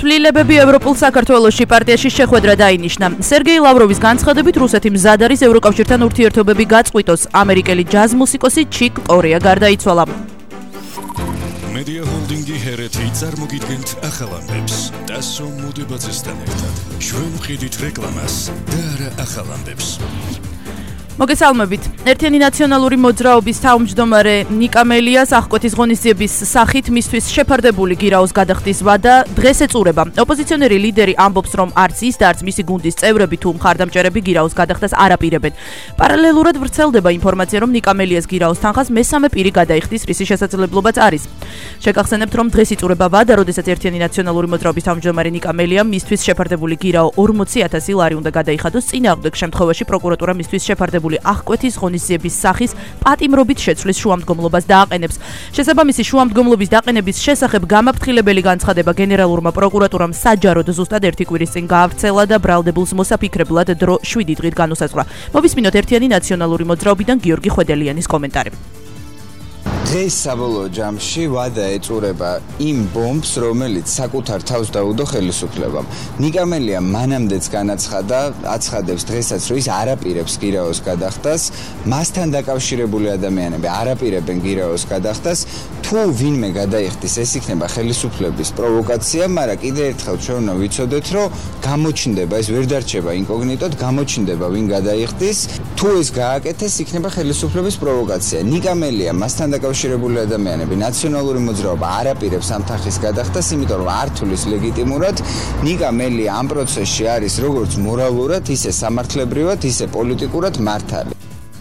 ცვლილებები ევროპულ საქართველოში პარტიაში შეხვედრა დაინიშნა. სერგეი ლავროვის განცხადებით, რუსეთი მზად არის ევროკავშირთან ურთიერთობები გაწყვიტოს. ამერიკელი ჯაზ მუსიკოსი ჩიკ კორეა გარდაიცვალა. Media holdingi hereti წარმოგიდგენთ ახალ ამბებს. დასო მოდებაძესთან ერთად. ჩვენ ვყიდით რეკლამას და არა ახალ ამბებს. მოგესალმებით. ერთიანი ნაციონალური მოძრაობის თავმჯდომარე ნიკა მელიას აღკვეთის ღონისძიების სახით მისთვის შეფარდებული გირაოს გადახდის ვადა დღეს ეწურება. ოპოზიციონერი ლიდერი ამბობს, რომ არც ის და არც მისი გუნდის წევრები თუ მხარდამჭერები გირაოს გადახდას არ აპირებენ. პარალელურად ვრცელდება ინფორმაცია, რომ ნიკა მელიას გირაოს თანხას მესამე პირი გადაიხდის, რისი შესაძლებლობაც არის. შეგახსენებთ, რომ დღეს იწურება ვადა, როდესაც ერთიანი ნაციონალური მოძრაობის თავმჯდომარე ნიკა მელიამ მისთვის შეფარდებული გირაო 40,000 ლარი უნდა გადაიხადოს. წინააღმდეგ შემთხვევაში პროკურატურა მისთვის შეფარდებული აღკვეთის ღონისძიების სახის პატიმრობით შეცვლის შუამდგომლობას დააყენებს. შესაბამისი შუამდგომლობის დაყენების შესახებ გამაფრთხილებელი განცხადება გენერალურმა პროკურატურამ საჯაროდ ზუსტად 1 კვირის წინ გაავრცელა და ბრალდებულს მოსაფიქრებლად დრო 7 დღით განუსაზღვრა. მოვისმინოთ ერთიანი ნაციონალური მოძრაობიდან გიორგი ხვედელიანის კომენტარი. დღეს საბოლოო ჯამში ვადა ეწურება იმ ბომბს, რომელიც საკუთარ თავს დაუდო ხელისუფლებამ. ნიკა მელია მანამდეც აცხადებს დღესაც, რომ ის არ აპირებს გირაოს გადახდას, მასთან დაკავშირებული ადამიანები არ აპირებენ გირაოს გადახდას. თუ ვინმე გადაიხდის, ეს იქნება ხელისუფლების პროვოკაცია, მაგრამ კიდევ ერთხელ ჩვენ უნდა ვიცოდეთ, რომ გამოჩნდება, ეს ვერ დარჩება ინკოგნიტოდ, გამოჩნდება ვინ გადაიხდის. თუ ეს გააკეთეს, იქნება ხელისუფლების პროვოკაცია. ნიკა მელია მასთან დაკავშირებული ადამიანები, ნაციონალური მოძრაობა არ აპირებს ამ თანხის გადახდას, იმიტომ რომ არ თulis ლეგიტიმურად. ნიკა მელია ამ პროცესში არის როგორც მორალურად, ისე სამართლებრივად, ისე პოლიტიკურად მართალი.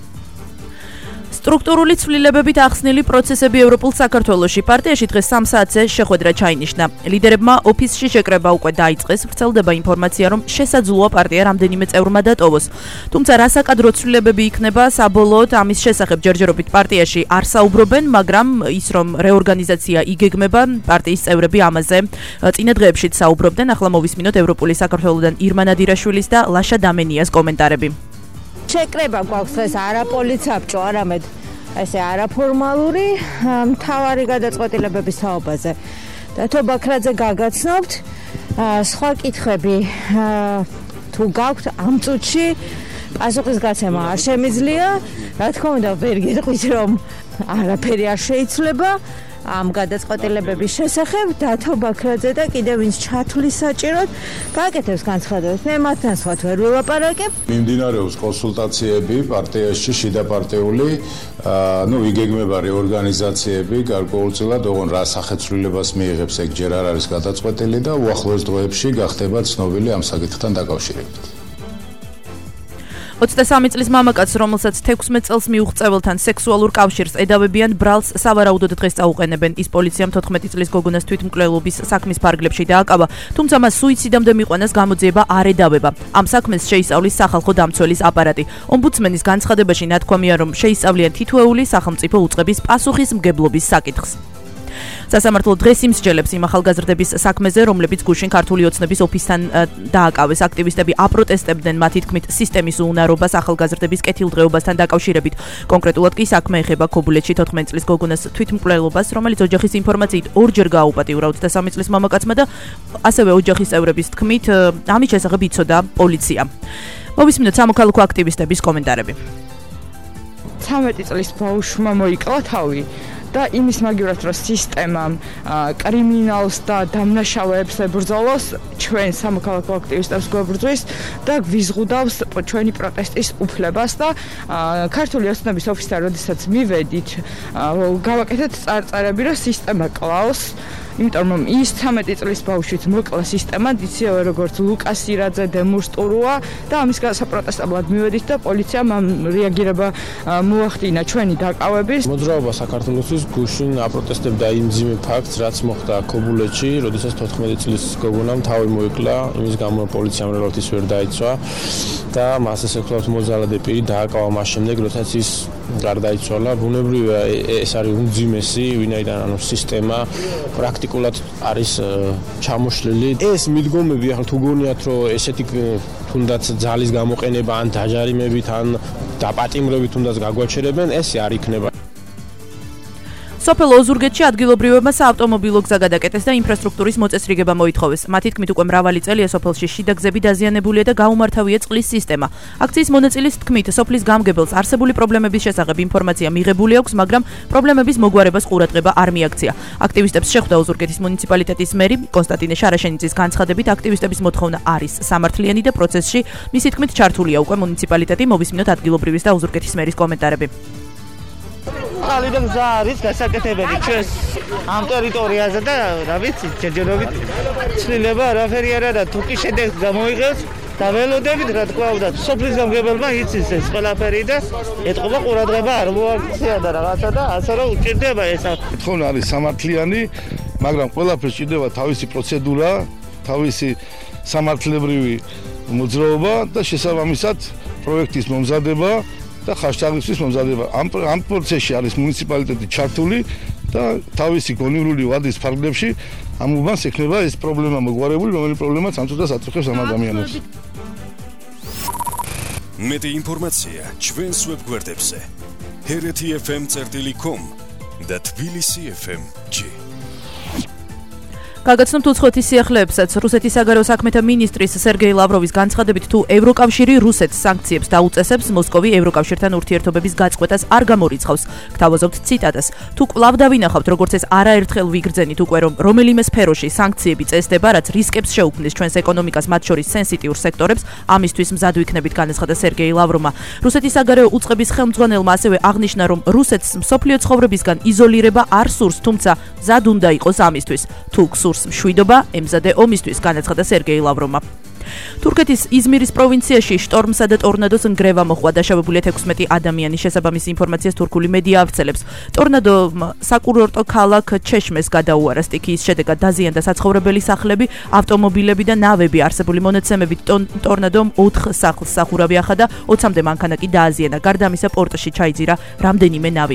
სტრუქტურული ცვლილებებით ახსნილი პროცესები ევროპულ საქართველოში პარტიაში დღეს 3 საათზე შეხვედრა ჩაინიშნა. ლიდერებმა ოფისში შეკრება უკვე დაიწყეს, ვრცელდება ინფორმაცია, რომ შესაძლოა პარტია რამდენიმე წევრმა დატოვოს. თუმცა რასაკადრო ცვლილებები იქნება, საბოლოოდ ამის შესახებ ჯერჯერობით პარტიაში არ საუბრობენ, მაგრამ ის რომ რეორგანიზაცია იგეგმება, პარტიის წევრები ამაზე წინა დღეებშიც საუბრობდნენ. ახლა მოვისმინოთ ევროპული საქართველოდან ირმა ნადირაშვილის და ლაშა დამენიას კომენტარები. შეკრება გვაქვს ეს არა პოლიცაბჭო, არამედ ესე არაფორმალური მთავარი გადაწყვეტილებების თაობაზე. და თუ ბაქრაძე გაგაცნობთ, სხვა კითხვები თუ გაქვთ ამ წუთში პასუხისგაცემა არ შემიძლია. რა თქმა უნდა, ვერ გეტყვით, რომ არაფერი არ შეიცვლება ამ გადაწყვეტილებების შესახებ. დათო ბაქრაძე და კიდევ ვინც ჩათვლის საჭიროდ გააკეთებს განცხადებებს. მე მათთან სხვათ ვერ ვილაპარაკებ. მიმდინარეობს კონსულტაციები პარტიაში, შიდაპარტიული, იგეგმება რეორგანიზაციები, გარკვეულწილად ოღონ რა სახეცვლილებას მიიღებს, ეგ ჯერ არ არის გადაწყვეტილი და უახლოეს დღეებში გახდება ცნობილი ამ საკითხთან დაკავშირებით. 23 წლის მამაკაცს, რომელსაც 16 წელს მიუღწეველთან სექსუალურ კავშირს ედავებიან ბრალს სავარაუდოდ დღეს წაუყენებენ. ის პოლიციამ 14 წლის გოგონას თვითმკვლელობის საქმის ფარგლებში დააკავა, თუმცა მას სუიციდამდე მიყვანას გამოძიება არ ედავება. ამ საქმეს შეისწავლის სახალხო დამცველის აპარატი. ომბუდსმენის განცხადებაში ნათქვამია, რომ შეისწავლიან თითოეული სახელმწიფო უწყების პასუხისმგებლობის საკითხს. სასამართლო დღეს იმსჯელებს იმ ახალგაზრდების საქმეზე, რომლებიც გუშინ ქართული ოცნების ოფისთან დააკავეს. აქტივისტები აპროტესტებდნენ მათი თქმით სისტემის უუნარობას ახალგაზრდების კეთილდღეობასთან დაკავშირებით. კონკრეტულად კი საქმე ეხება ქობულეთში 14 წლის გოგონას თვითმკვლელობას, რომელიც ოჯახის ინფორმაციით ორჯერ გააუპატიურა 23 წლის მამაკაცმა და ასევე ოჯახის წევრების თქმით ამის შესახებ იცოდა პოლიცია. მოვისმინოთ სამოქალაქო აქტივისტების კომენტარები. 13 წლის ბავშვმა მოიკლა თავი. და იმის მაგივრად, რომ სისტემამ კრიმინალს და დამნაშავეებს ებრძოლოს, ჩვენ სამოქალაქო აქტივისტებს გვებრძვის და გვიზღუდავს ჩვენი პროტესტის უფლებას და ქართული ოცნების ოფისთან როდესაც მივედით, გავაკეთეთ წარწერები, რომ სისტემა კლავს. იმიტომ რომ ის 13 წლის ბავშვით მოკლა სისტემად, იციან როგორც ლუკას ირაძე, დემურსტურუა და ამის გასაპროტესტებლად მივედით და პოლიციამ რეაგირება მოახდინა ჩვენი დაკავების. მოძრაობა საქართველოსთვის გუშინ აპროტესტებდა იმ ძიმე ფაქტს, რაც მოხდა ქობულეთში, როდესაც 14 წლის გოგონამ თავი მოიკლა, იმის გამო პოლიციამ რეალურად ის ვერ დაიცვა და მას ესე ვთქვათ მოძალადე პირი დააკავა მას შემდეგ, როდესაც ის გარდაიცვალა. ბუნებრივია ეს არის უმძიმესი, ვინაიდან სისტემა პრაქტიკულად არის ჩამოშლილი. ეს მიდგომები ახლა თუ გონიათ, რომ ესეთი თუნდაც ძალის გამოყენება ან დაჯარიმებით ან დაპატიმრებით თუნდაც გაგვაჩერებენ, ეს არ იქნება. სოფელ ოზურგეთში ადგილობრივებმა საავტომობილო გზა გადაკეტეს და ინფრასტრუქტურის მოწესრიგება მოითხოვეს. მათი თქმით, უკვე მრავალი წელია სოფელში შიდა გზები დაზიანებულია და გაუმართავია წყლის სისტემა. აქციის მონაწილის თქმით, სოფლის გამგებელს არსებული პრობლემების შესახებ ინფორმაცია მიღებული აქვს, მაგრამ პრობლემების მოგვარებას ყურადღება არ მიაქცია. აქტივისტებს შეხვდა ოზურგეთის მუნიციპალიტეტის მერი კონსტანტინე შარაშენიძის განცხადებით, აქტივისტების მოთხოვნა არის სამართლიანი და პროცესში მისი თქმით ჩართულია უკვე მუნიციპალიტეტი. მოვისმინოთ ადგილობრივის და ოზურგეთის მერის კომენტარები. ხალხი გზა არის გასაკეთებელი ჩვენს ამ ტერიტორიაზე და რა ვიცი ჯერჯერობით ცვლილება არაფერი არა და თუ კი შედეგს გამოიღებს და ველოდებით რა თქვა და სოფლის გამგებელმა იცის ეს ყველაფერი და ეთყობა ყურადღება არ მოაქცია და რაღაცა და ასე რომ უჭირდება ეს თქონა არის სამართლიანი მაგრამ ყველაფერს ჭირდება თავისი პროცედურა თავისი სამართლებრივი მოძრაობა და შესაბამისად პროექტის მომზადება და ხარჯთაღლისთვის მომზადება. ამ პროცესში არის მუნიციპალიტეტი ჩართული და თავისი გონივრული ვადის ფარგლებში ამ უბანს ექნება ეს პრობლემა მოგვარებული, რომელიც პრობლემაც ამ წუთას აწუხებს ამ ადამიანებს. მეტი ინფორმაცია ჩვენს ვებგვერდებზე hrt.fm.com და tbilisi.fm.g გაგაცნობთ უცხოეთის სიახლეებსაც. რუსეთის საგარეო საქმეთა მინისტრის სერგეი ლავროვის განცხადებით, თუ ევროკავშირი რუსეთს სანქციებს დაუწესებს, მოსკოვი ევროკავშირთან ურთიერთობების გაწყვეტას არ გამორიცხავს. გთავაზობთ ციტატას. თუ კვლავ დავინახავთ, როგორც ეს არაერთხელ ვიგრძენით უკვე, რომ რომელიმე სფეროში სანქციები წესდება, რაც რისკებს შეუქმნის ჩვენს ეკონომიკას, მათ შორის სენსიტიურ სექტორებს, ამისთვის მზად ვიქნებით, განაცხადა სერგეი ლავროვმა. რუსეთის საგარეო უწყების ხელმძღვანელმა ასევე აღნიშნა, რომ რუსეთს მსოფლიო ცხოვრებისგან იზოლირება არ სურს, თუმცა მზად უნდა იყოს ამისთვის. თუ მშვიდობა ემზადე ომისთვის, განაცხადა სერგეი ლავროვმა. თურქეთის იზმირის პროვინციაში შტორმსა და ტორნადოს ნგრევა მოხდა. დაშავებულია 16 ადამიანი. შესაბამის ინფორმაციას თურქული მედია ავრცელებს. ტორნადო საკურორტო ქალაქ ჩეშმეს გადაუარა. სტიქიის შედეგად დაზიანდა საცხოვრებელი სახლები, ავტომობილები და ნავები. არსებული მონაცემებით ტორნადომ 4 სახლს სახურავი ახადა, 20-მდე მანქანა კი დააზიანა. გარდა ამისა პორტში ჩაიძირა რამდენიმე ნავი.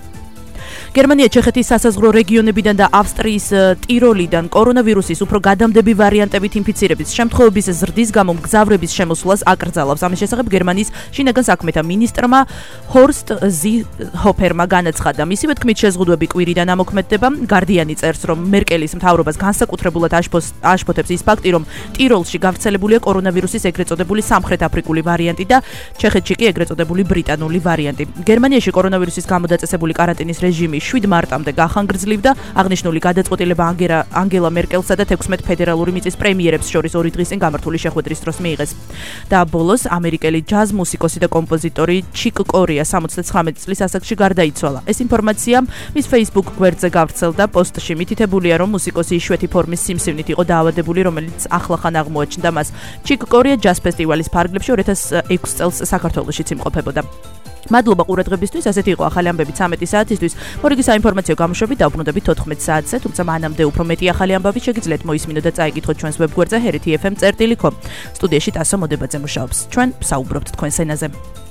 გერმანია ჩეხეთის სასაზღვრო რეგიონებიდან და ავსტრიის ტიროლიდან კორონავირუსის უფრო გადამდები ვარიანტებით ინფიცირების შემთხვევების ზრდის გამო მგზავრების შემოსვლას აკრძალავს. ამის შესახებ გერმანიის შინაგან საქმეთა მინისტრმა ჰორსტ ზიჰოფერმა განაცხადა. მისივე თქმით, შეზღუდვები კვირიდან ამოქმედდება. გარდიანი წერს, რომ მერკელის მთავრობას განსაკუთრებულად აშფოთებს ის ფაქტი, რომ ტიროლში გავრცელებულია კორონავირუსის ეგრეთ წოდებული სამხრეთ აფრიკული ვარიანტი და ჩეხეთში კი ეგრეთ წოდებული ბრიტანული ვარიანტი. გერმანიაში კორონავირუსის გამო დაწესებული კარანტინის რეჟიმი 7 მარტამდე გახანგრძლივდა. აღნიშნული გადაწყვეტილება ანგელა მერკელსა და 16 ფედერალური მიწის პრემიერებს შორის 2 დღის წინ გამართული შეხვედრის დროს მიიღეს. და ბოლოს ამერიკელი ჯაზ მუსიკოსი და კომპოზიტორი ჩიკ კორია 79 წლის ასაკში გარდაიცვალა. ეს ინფორმაცია მის Facebook გვერდზე გავრცელდა. პოსტში მითითებულია, რომ მუსიკოსი იშვიათი ფორმის სიმსივნით იყო დაავადებული, რომელიც ახლახან აღმოაჩნდა მას. ჩიკ კორია ჯაზ ფესტივალის ფარგლებში 2006 წელს საქართველოშიც იმყოფებოდა. მადლობა ყურადღებისთვის. ასეთი იყო ახალი ამბები 13 საათისთვის. მორიგი საინფორმაციო გამოშვებით დავბრუნდებით 14 საათზე, თუმცა მანამდე უფრო მეტი ახალი ამბავი შეგიძლიათ მოისმინოთ და წაიკითხოთ ჩვენს ვებგვერდზე hrt.fm.com. სტუდიაში ტასო მოდებაძე მუშაობს. ჩვენ ვსაუბრობთ თქვენს ენაზე.